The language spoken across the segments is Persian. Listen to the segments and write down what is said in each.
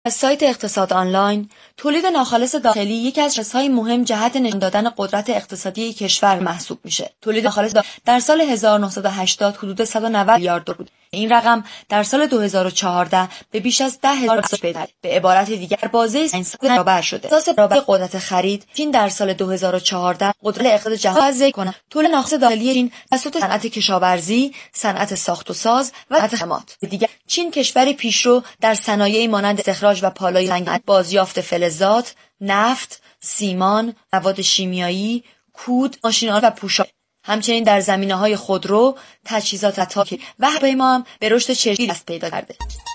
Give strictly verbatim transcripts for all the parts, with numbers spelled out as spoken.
از سایت اقتصاد آنلاین، تولید ناخالص داخلی یکی از شاخصهای مهم جهت نشان دادن قدرت اقتصادی کشور محسوب میشه. تولید ناخالص در سال هزار و نهصد و هشتاد حدود صد و نود میلیارد دلار بود. این رقم در سال دو هزار و چهارده به بیش از ده هزار میلیارد. به عبارت دیگر بازه پنج برابر شده. اساس برابر قدرت خرید، چین در سال دو هزار و چهارده قدرت اقتصاد جهان را ذکر کنه. تولید ناخالص داخلی چین توسط صنعت کشاورزی، صنعت ساخت و ساز و صنعت خدمات. دیگر چین کشوری پیشرو در صنایعی مانند استخراج و پالای سنگ، بازیافت فلزات، نفت، سیمان، مواد شیمیایی، کود، ماشین‌آلات و پوشاک. همچنین در زمینه‌های خودرو، تجهیزات اتاکی و هواپیما هم به رشد چشمی دست پیدا کرده.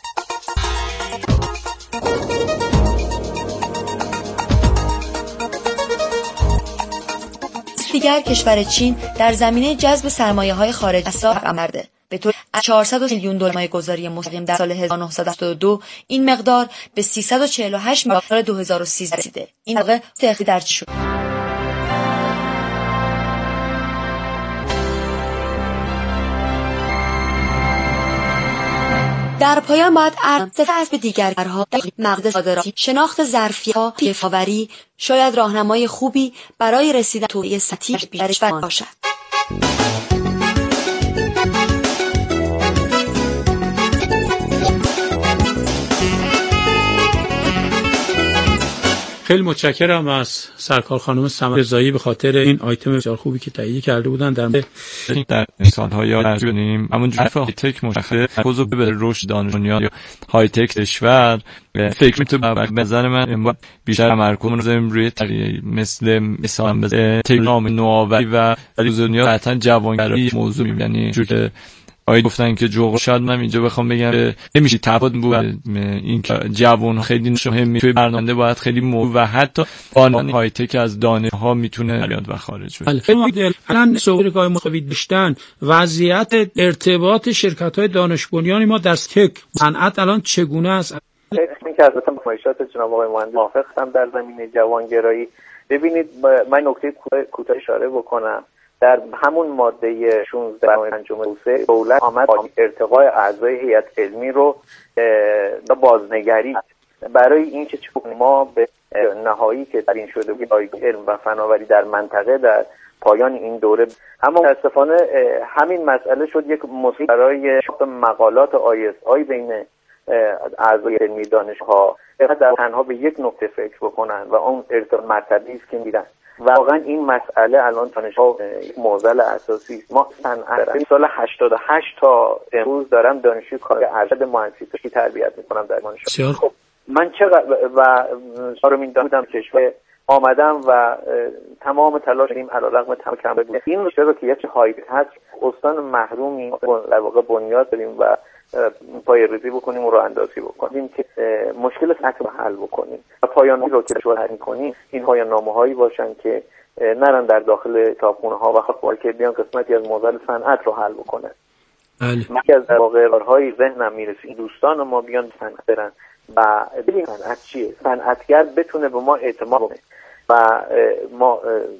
دیگر کشور چین در زمینه جذب سرمایه‌های خارجی از رقم کرده. به طور از چهارصد میلیون دلار سرمایه‌گذاری مستقیم در سال هزار و نهصد و هفتاد و دو این مقدار به سیصد و چهل و هشت میلیون دلار دو هزار و سیزده رسیده. این واقع تأخیر در چی شد؟ در پایان باید عرض به دیگرها در مقد صادراتی، شناخت ظرفیت‌ها، کیفاوری شاید راهنمای خوبی برای رسیدن توسعه سطحی بیشتر باشد. خیلی متشکرم از سرکار خانم سمر رضایی به خاطر این آیتم بسیار خوبی که تهیه کرده بودن در در انسان‌ها یاد کنیم. همون حرف های تک مشخص خودو به رشد دانش دنیا یا های تک کشور فکر می‌کنم به نظر من بیشتر تمرکز روی مثل مثلا به تکنولوژی نوآوری و دنیا قطعا جوانگرایی موضوع یعنی جوری آید گفتن که جوغ شاید من اینجا بخوام بگم نمیشه تفاوت بود این که جوان خیلی مهمه توی برنامه باید خیلی مو و حتی آن های تک از دانش‌ها میتونه بیاد و خارج بشه. خیلی الان سوالای متفاوت داشتن وضعیت ارتباط شرکت‌های دانش بنیانی ما در تک صنعت الان چگونه است؟ این که البته با فرمایشات جناب آقای مهندس موافق هستم در زمینه جوانگرایی. ببینید من نکته کوتاه اشاره بکنم. در همون ماده شانزده پنجم توسعه دولت آمد ارتقای اعضای هیئت علمی رو بازنگری برای اینکه ما به نهایی که در این شده بود علم و فناوری در منطقه در پایان این دوره، اما متاسفانه همین مسئله شد یک مصیبت برای مقالات آی اس آی بین اعضای علمی دانشها در تنها به یک نکته فکر بکنن و اون ارتقاء مرتبی است که میدن. واقعا این مسئله الان دانش‌ها معضل اساسی است. ما صنعت سال هشتاد و هشت تا امروز دارم دانشجوی کار ارشد مهندسی تربیت میکنم در دانشگاه. خب من چقدر و چهارمین دانشجو کشور آمدم و تمام تلاش کردیم علیرغم تمام کم بود. این مشکل رو که یه هایی هست استان محرومی در واقع بنیاد داریم و پای ریزی بکنیم و راه اندازی بکنیم که مشکل سطح رو حل بکنیم و پایان رو که شروع می‌کنیم این پایان نامه‌هایی باشن که نرن در داخل کتابخونه‌ها و خب که بیان قسمتی از معضل صنعت رو حل بکنن. بله. من از واقع راههای ذهنم میرسه دوستان ما بیان صنعت برن و ببین صنعت چیه؟ صنعتگر بتونه به ما اعتماد کنه و ما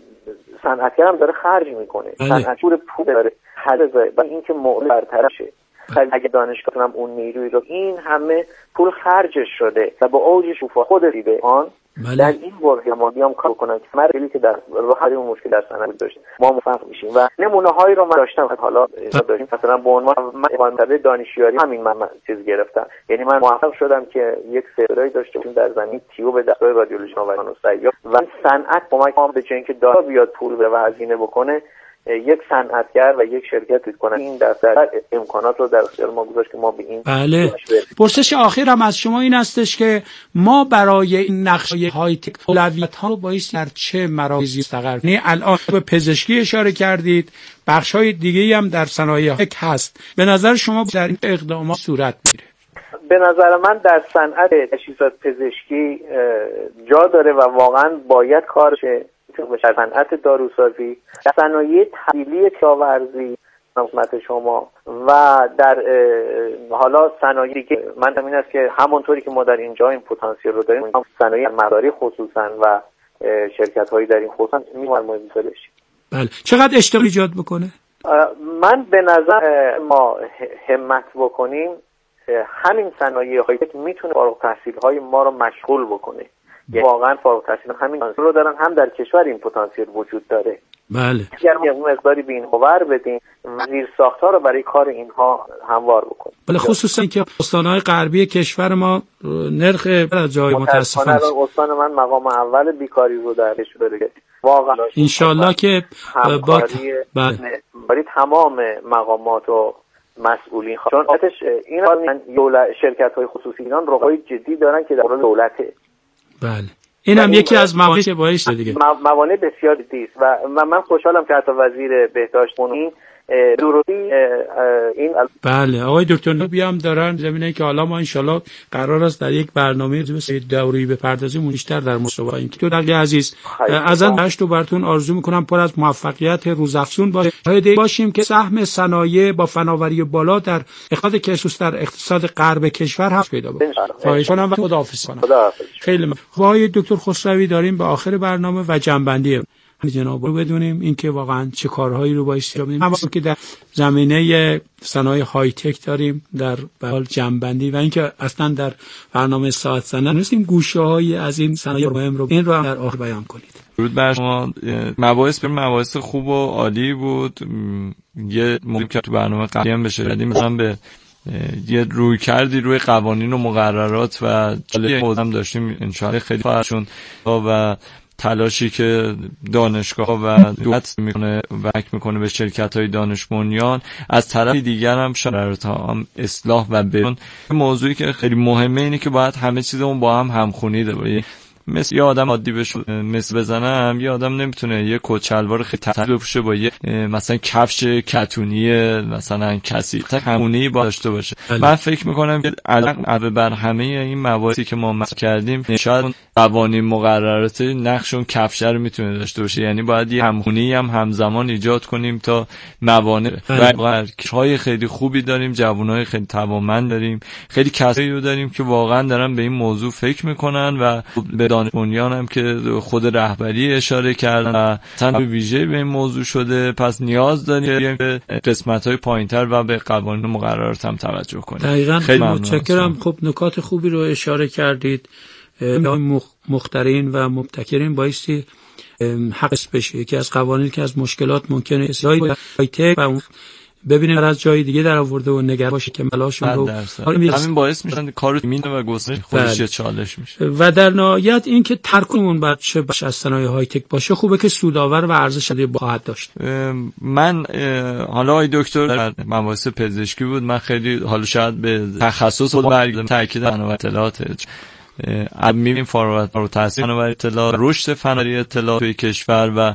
صنعتگر هم داره خرج میکنه. صنعتگر پول داره حل و اینکه معضل برطرف شه. اگه دانشگاه هم اون نیروی رو این همه پول خرجش شده و با اوج شفا خود دیده آن بله. در این باره ما بیام کار کنم که مردی که در راه حل اون مشکل در صنعت داشت ما موفق میشیم و نمونه هایی رو من داشتم حالا داشتیم مثلا به عنوان من دانشیاری همین من چیز گرفتم، یعنی من موفق شدم که یک سرای داشته باشیم در زمین تیو به دستگاه رادیولوژی و سیار و صنعت کمک ما به اینکه دارا بیاد پول و هزینه بکنه یک صنعتگر و یک شرکت تولید کنه این در امکانات رو در اختیار ما گذاشت که ما به این بله. پرسش آخرم از شما این استش که ما برای این نقشه های تک اولویت ها رو باید در چه مراکزی مستقر کنیم؟ الان به پزشکی اشاره کردید، بخش های دیگه هم در صنایع تک هست. به نظر شما در این اقدامات صورت میگیره؟ به نظر من در صنعت تجهیزات پزشکی جا داره و واقعا باید کار شه. در صنعت داروسازی، در صنایع تحلیلی کشاورزی خدمت شما و در حالا صنایع دیگه من همین است که همونطوری که ما در اینجا این پتانسیل رو داریم صنایع مداری خصوصا و شرکت‌هایی در این خصوصا می‌مونه بشه. بله. چقدر اشتغال ایجاد بکنه؟ من به نظر ما همت بکنیم همین صنایع های تک میتونه فارغ التحصیل های ما رو مشغول بکنه. یعنی واقعا فارغ التحصیل همین رو دارن، هم در کشور این پتانسیل وجود داره. بله. اگر ما مقداری به این باور بدیم و زیرساخت‌ها رو برای کار اینها هموار بکنیم. بله، خصوصا اینکه استان‌های غربی کشور ما نرخ از جای متاسفانه استان من مقام اول بیکاری رو درش داره. واقعا ان شاءالله که با برای تمام مقامات و مسئولین، چون این شرکت‌های خصوصی ایران رقابت جدی دارن که در دولته. بله، این هم یکی از موانع که باعث دیگه موانع بسیار جدی است و من خوشحالم که حتی وزیر بهداشت این درستی این بله آقای دکتر نبی هم دارن زمینه که حالا ما انشالله قرار است در یک برنامه دوری بپردازیم بیشتر در مصاحبه این دکتر علی عزیز ازن داشت رو براتون آرزو میکنم پر از موفقیت روزافزون باشه، شاهد باشیم که سهم صنایع با فناوری بالا در اقتصاد کشور در اقتصاد غرب کشور هست پیدا بکنه. خواهش کنم و خداحافظ کنم. خیلی ممنون. آقای دکتر خسروی داریم به آخر برنامه و جنبندی جناب رو بدونیم اینکه واقعا چه کارهایی رو باید انجام بدیم، همونطور که در زمینه صنایع های تک داریم در به حال جنبندی و اینکه اصلا در برنامه ساعت زنده نیستیم گوشه‌هایی از این صنایع مهم رو این رو در آخر بیان کنید. درود بر شما. مباحث به مباحث خوب و عالی بود. یه موضوعی که تو برنامه قبلی هم بشه دادیم مثلا به یه روی کردی روی قوانین و مقررات و جالب هم داشتیم ان شاء الله خیلی خواهشون و تلاشی که دانشگاه و دولت میکنه و کمک میکنه به شرکت‌های دانش بنیان، از طرف دیگر هم شرایط هم اصلاح و بهبود. موضوعی که خیلی مهمه اینه که باید همه چیزمون با هم همخونی ده. مثل یه آدم عادی بشه مثل بزنم، یه آدم نمیتونه یه کت شلوار خیلی تنگ بپوشه با یه مثلا کفش کتونی مثلا کسی همونی با داشته باشه. من فکر میکنم که علاوه بر همه این مواردی که ما مطرح کردیم شاید قوانین مقررات نقشون کفش رو میتونه داشته باشه، یعنی باید یه همخونی هم همزمان ایجاد کنیم تا موانع و های خیلی خوبی داریم، جوانای خیلی توانمند داریم، خیلی کسایی رو داریم که واقعا دارن به این موضوع فکر میکنن و به دانش بنیان هم که خود رهبری اشاره کردن و تن ویژه به این موضوع شده. پس نیاز داریم که قسمت‌های پایین‌تر و به قوانین مقررات هم توجه کنیم. دقیقاً خیلی متشکرم. خب نکات خوبی رو اشاره کردید. مخترین و مبتکرین بایستی حقس بشه که از قوانین که از مشکلات ممکنه اصلاحی تک و ببینیم از جای دیگه در آورده و نگران باشه که ملاشون رو همین باعث میشن کارو مینه و گسترش خودش چالش میشه. و در نهایت این که ترکمون بعد چه بخش از صنایع های تک باشه خوبه که سودآور و ارزش شده خواهد داشت. من حالا آقای دکتر در مباحث پزشکی بود، من خیلی حالا شاید به تخصص خود برگردم تاکید فناوری اطلاعات میبینیم فارغ التحصیل فناوری اطلاعات، رشد فناوری اطلاعات توی کشور و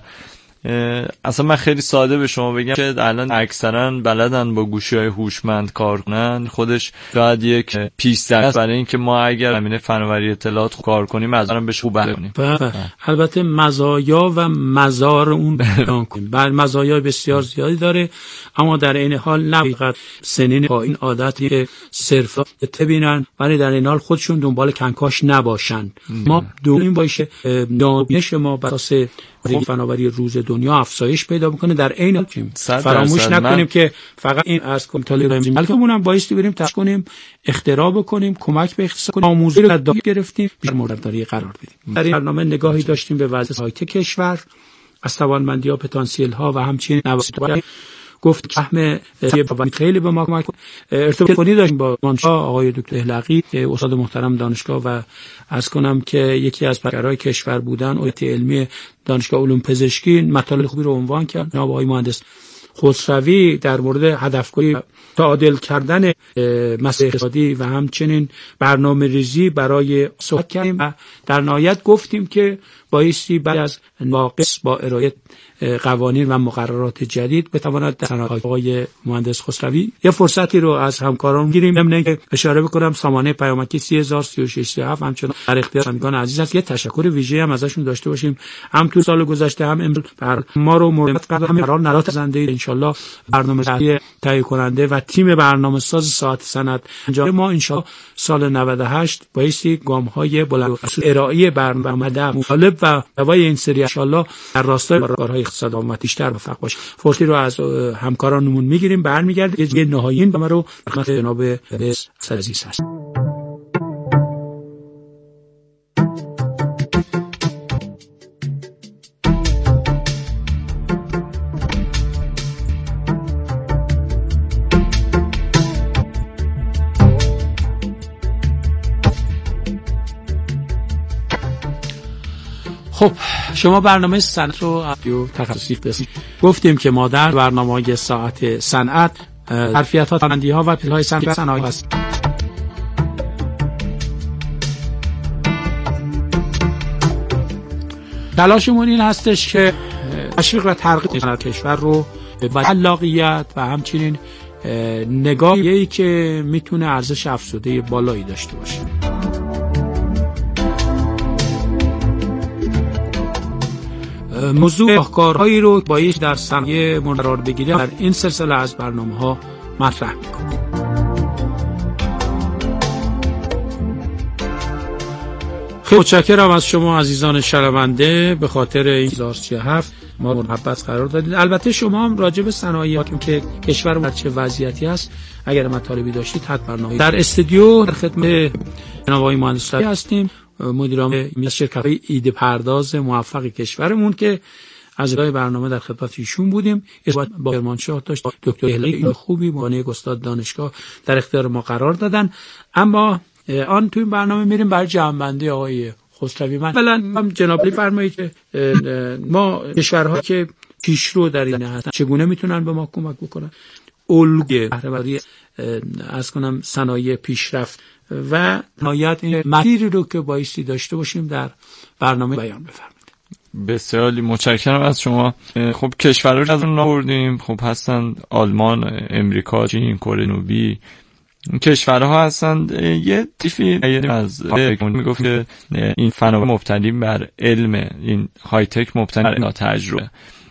اصلا من خیلی ساده به شما بگم که الان اکثرا بلدن با گوشی‌های هوشمند کار کنن، خودش شاید یک پیش‌دست برای اینکه ما اگر زمینه فناوری اطلاعات کار کنیم از اون بهش خوب بکنیم. البته مزایا و مزار اون بیان کنیم. بر مزایای بسیار زیادی داره، اما در این حال نه فقط سنین با این عادتی که صرفا ببینن ولی در این حال خودشون دنبال کنکاش نباشن. ما دویم باشه دانش ما بر اساس فناوری روز دنیا افزایش پیدا میکنه، در عین حال فراموش نکنیم من... که فقط این از کمتالی رمزی بلکه اونم بایستی بریم تلاش کنیم اختراع بکنیم، کمک به اقتصاد کنیم، آموزش رو داد گرفتیم بیشتر موردداری قرار بدیم. در این برنامه نگاهی داشتیم به وضع های کشور، از توانمندی‌ها، پتانسیل ها و همچنین نوسانات. گفت که سهم خیلی به ما کمک ارتباطی داشتیم با دانشگاه آقای دکتر احلقی استاد محترم دانشگاه و عرض کنم که یکی از پدرای کشور بودن اویت علمی دانشگاه علوم پزشکی مطالب خوبی رو عنوان کرد. جناب آقای مهندس خسروی در مورد هدفگیری تعادل کردن مسائل اقتصادی و همچنین برنامه ریزی برای صحبت کردیم و در نهایت گفتیم که بایستی بعد از ناقص با ارائه قوانین و مقررات جدید بتواند در صنایع آقای مهندس خسروی یه فرصتی رو از همکاران گیریم. من که اشاره بکنم سامانه پیامکی سه هزار و سی و شش سی و هفت همچنان در اختیار شنوندگان عزیز است. یه تشکر ویژه هم ازشون داشته باشیم، هم تو سال گذشته هم امروز بر ما رو مورد قرار هم قرار نرات زنده انشالله برنامه تهیه کننده و تیم برنامه ساز ساعت صنعت انجام ما انشالله سال نود و هشت بایستی گام های بلند ارائه برنامه در مطالب و دوای این سری انشالله در راستای کارهای اقتصاد عامه بیشتر موفق باشه. فرصتی رو از همکارانمون میگیریم، برمیگردیم یه نهایین و ما رو خدمت جناب رئیس عزیز هست. خب شما برنامه صنعت رو تخصصی بسید. گفتیم که ما در برنامه ساعت صنعت ظرفیت‌ها، تانندی‌ها و پل‌های صنعتی صنایع هست. تلاشمون این هستش که تشویق و ترغیب صنعت کشور رو با خلاقیت و همچنین نگاهی که میتونه ارزش افزوده بالایی داشته باشه. موضوع راهکارهایی رو باید در صنایع قرار بگیره در این سلسله از برنامه‌ها مطرح می‌کنیم. خیلی متشکرم از شما عزیزان شنونده به خاطر این هزار و سی و هفت ما محبت قرار دادید. البته شما هم راجع به صنایع که کشور در چه وضعیتی است اگر مطالبی داشتید حتما در استودیو در خدمت جناب آقای مهندس هستیم، مدیرعامل شرکت ایده پرداز موفق کشورمون که از ابتدای برنامه در خدمت ایشون بودیم. با کرمانشاه داشت دکتر اهلای خوبی معنی استاد دانشگاه در اختیار ما قرار دادن. اما آن تو این برنامه میریم برای جمع‌بندی آقای خسروی. من اولا هم جناب علی فرمایید که ما کشورها که پیشرو در این هستن چگونه میتونن به ما کمک بکنن، الگوی بهره‌وری از کنم صنایع پیشرفت و نهایت این مسیری رو که بایستی داشته باشیم در برنامه بیان بفرمایید. بسیار متشکرم از شما. خب کشورها رو از اون آوردیم، خب هستن آلمان، امریکا، چین، کره جنوبی. کشورها هستن یه تیفی از میگفت که این فناوری مبتنی بر علم، این های تک مبتنی بر تجربه.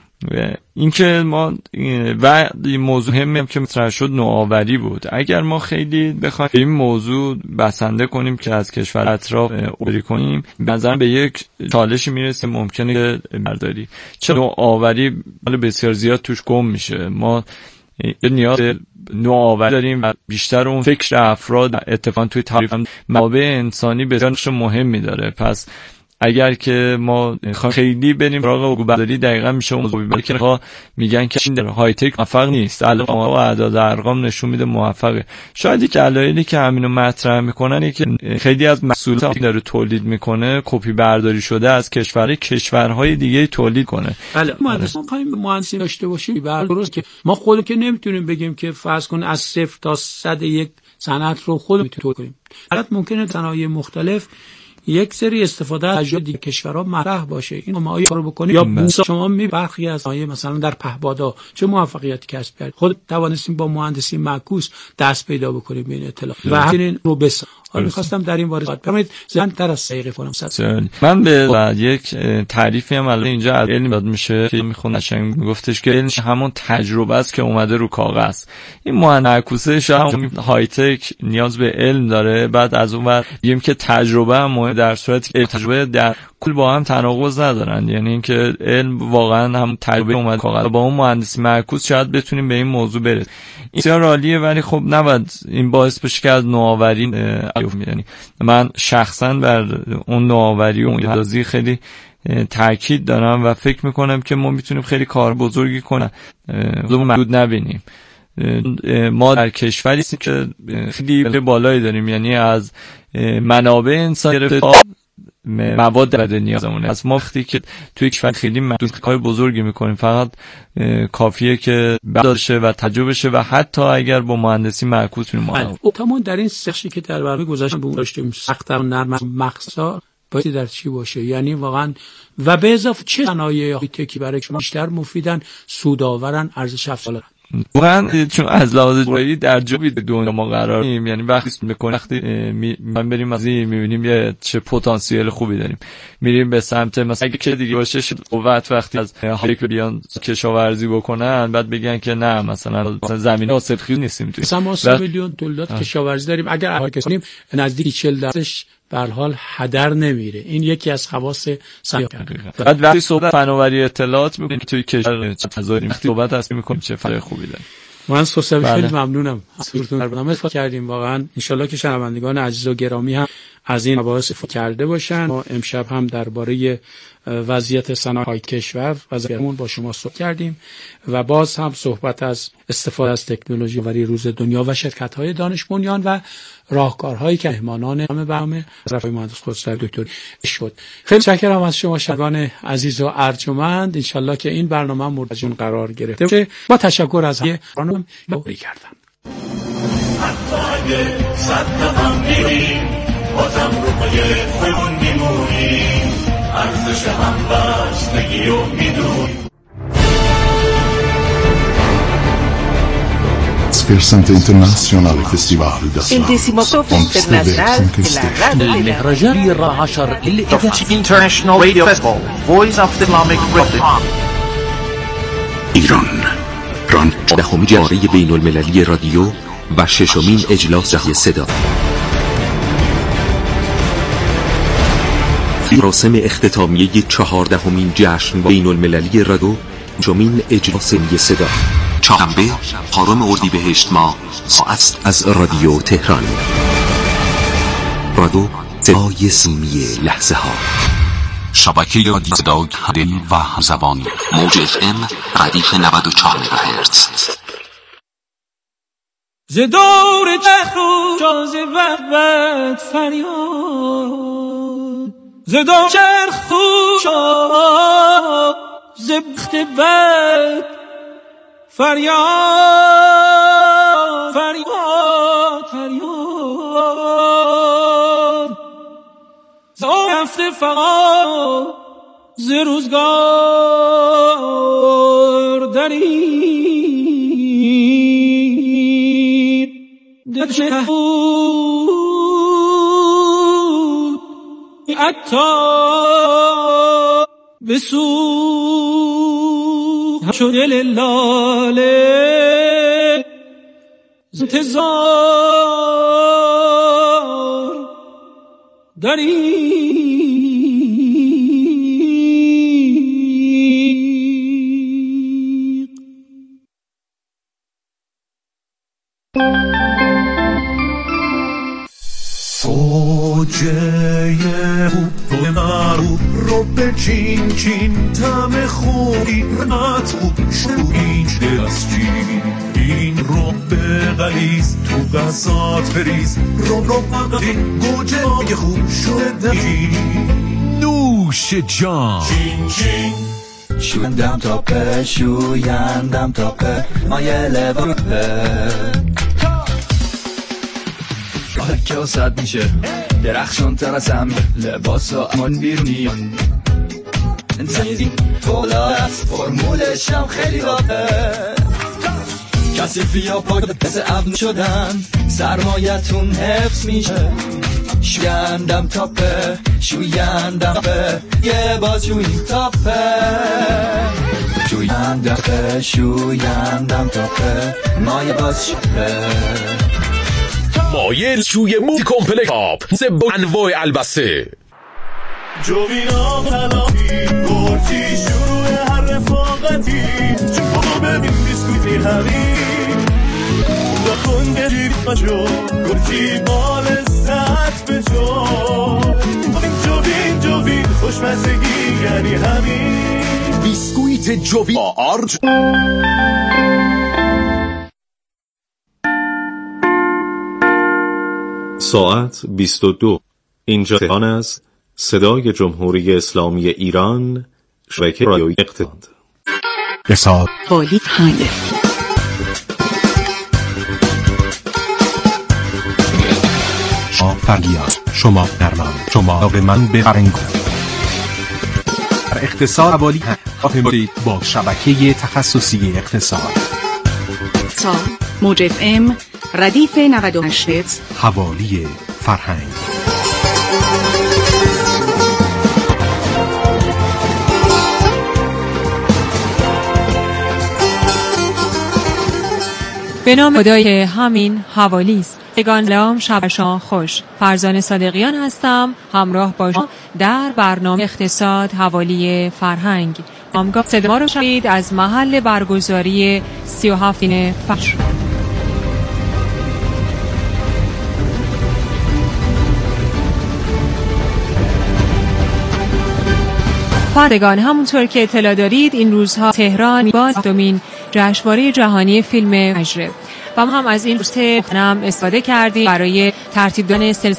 این که ما و موضوع مهمی که مطرح شد نوآوری بود. اگر ما خیلی بخوایم این موضوع بسنده کنیم که از کشور اطراف عبور کنیم، به نظر به یک چالشی میرسه ممکنه که برداری چه نوآوری بسیار زیاد توش گم میشه. ما نیاز نوآوری داریم و بیشتر اون فکر افراد اتفاقا توی تعریف منابع انسانی بسیار نقش مهمی داره. پس اگر که ما خیلی بریم راغ الگوبرداری دقیقا میشه اون موضوع که ها میگن که این در های تک موفق نیست، الان و اعداد ارقام نشون میده موفقه. شاید که علایلی که همینو مطرح میکنن که خیلی از محصولات داره تولید میکنه کپی برداری شده از کشورهای کشورهای دیگه تولید کنه. بله مهندس ما خواهیم مهندسی داشته باشیم بر درست که ما خودمون که نمیتونیم بگیم که فرض کن از صفر تا صد یک صنعت رو خودمون تولید کنیم. البته ممکنه صنایع مختلف یک سری استفاده از تجربه دیگه کشورها مطرح باشه، اینو ما کارو بکنیم. یا بوسا شما می برخی از آیه مثلا در پهپادا چه موفقیتی کسب کرد، خود توانستیم با مهندسی معکوس دست پیدا بکنیم به این اطلاع و همین رو بس. حالا می‌خواستم در این باره صحبت کنم. زن تر از دقیقه کنم صد. من به یک تعریفی هم الان اینجا از علم یاد میشه که میخوام قشنگ میگفتش که علم همون تجربه است که اومده رو کاغذ. این معکوسه هم های تک نیاز به علم داره. بعد از اون ور میگیم که تجربه هم در صورتی که تجربه در کل با هم تناقض ندارن، یعنی اینکه علم واقعا هم تجربه اومد کاغذ. با اون مهندسی معکوس شاید بتونیم به این موضوع برسیم. این بسیار عالیه، ولی خب نباید این باعث بشه که از نوآوری میدونی. من شخصا بر اون نوآوری و ایده‌سازی خیلی تاکید دارم و فکر میکنم که ما میتونیم خیلی کار بزرگی کنیم، خودمون محدود نبینیم. ما در کشوری هستیم که خیلی بالایی داریم، یعنی از منابع انسانی گرفته تا مواد بدنی نیازمونه. از ما وقتی که توی کشور خیلی محدود کار بزرگی میکنیم، فقط کافیه که برداشته و تجربه شه و حتی اگر با مهندسی معکوس میمونه. اپتمون در این سخشی که در برنامه گذاشتم بهمون داشتیم سخت و نرم مقصا باید در چی باشه، یعنی واقعا و به اضافه چه صنایع تکی برای شما بیشتر مفیدن، سودآورن، ارزش افزوده. واقعا چون از لحاظ جغرافیایی در جایی دنیا ما قرار داریم، یعنی وقتی میکنه وقتی من بریم از این میبینیم یه چه پتانسیل خوبی داریم، میریم به سمت مثلا اگه که دیگه باشه قوت وقتی از هایتک بیان کشاورزی بکنن بعد بگن که نه مثلا زمین حاصلخیز نیستیم توی مثلا ما سه میلیون دلار کشاورزی داریم، اگر هر کسی کنیم نزدیک چهل درصدش به هر حال هدر نمیره. این یکی از خواص صنعت. بعد وقتی صحبت فناوری اطلاعات میکنیم توی کشور تزاری وقتی صحبت هست میکنیم چه فایده خوبی داره. من سوسم خیلی ممنونم از در برنامه استفاده کردیم. واقعا ان شاءالله که شنوندگان عزیز و گرامی هم از این مباحث استفاده کرده باشن. ما امشب هم درباره وضعیت صنایع کشور و زمون با شما صحبت کردیم و باز هم صحبت از استفاده از تکنولوژی وری روز دنیا و شرکت‌های دانش بنیان و راهکارهایی که مهمانان برنامه رفای مهندس خسرو دکتر شد. خیلی متشکرم از شما شنوندگان عزیز و ارجمند. ان شاءالله که این برنامه مورد جون قرار گرفته باشه. با تشکر از همه خانم بوری کردم. ارزش همبستگی و میدونی Sferzante internazionale festival da il decimotto internazionale المهرجان الرابع للإذاعة International Radio Festival Voice of the Islamic Republic ایران ران دهم جاری بین المللی رادیو و ششمین اجلاس جهانی صدا مراسم اختتامیه چهاردهمین جشن بین المللی رادیو ششمین اجلاس صدا چهارشنبه چهارم اردیبهشت ماه ساعت از رادیو تهران. رادیو صدای سیمی لحظه ها، شبکه رادیو صدای دل و زبان، موج اف ام ردیف نود و چهار مگاهرتز. ز دور چرخو جاز وحبت فریاد، ز دور چرخو ز بخت بد فریاد فریاد فریاد ز رفته فقط ز روزگار درید دل بود عطار بسوخت شد دل لاله انتظار داری گوجه خوب مرو رو به چین چین تم خوبی رمت خوب شویج دست چین این رو به غلیز تو غذات بریز رو رو بقید گوجه های خوب شده چین نوش جان چین چین شویندم تا په شویندم تا په مایل بروپه که وسط میشه درخشان تر از هم لباس ها امان بیرونیان انتظیم فولا است فرمولش هم خیلی راته کسی فیا پاک پس ابن شدن سرمایتون حفظ میشه شویندم تاپه شویندم تاپه یه باز شویم تاپه شویندم تاپه شویندم تاپه ما یه باز شویه مایل شوی موزی کمپلکس آب زب انواع البسه جوینا پلاتی گرچی شروع هر رفاقتی چون ببین بیسکویتی همین دخون گریب مجو گرچی بال ست به جو جوین جوین خوشمزگی یعنی همین بیسکویت جوین با آرج ساعت بیست و دو. اینجا تهران است. صدای جمهوری اسلامی ایران، شبکه رادیویی اقتصاد. اقتصاد تولید کننده شما فرگیان، شما درمان، شما به من ببرنگ. در اقتصاد حوالی هم با شبکه تخصصی اقتصاد. سا موج اف ام ردیف نود و هشت حوالی فرهنگ. به نام خدای که همین حوالی است. سلام، شب شما خوش. فرزانه صادقیان هستم، همراه با شما در برنامه اقتصاد حوالی فرهنگ. آمگاه صدا ما رو شنید از محل برگزاری سی و هفتین فجر. پردگان، همونطور که اطلاع دارید این روزها تهران باز دومین جشنواره جهانی فیلم فجر و ما هم از این فرصت هم استفاده کردیم برای ترتیب دادن سلسله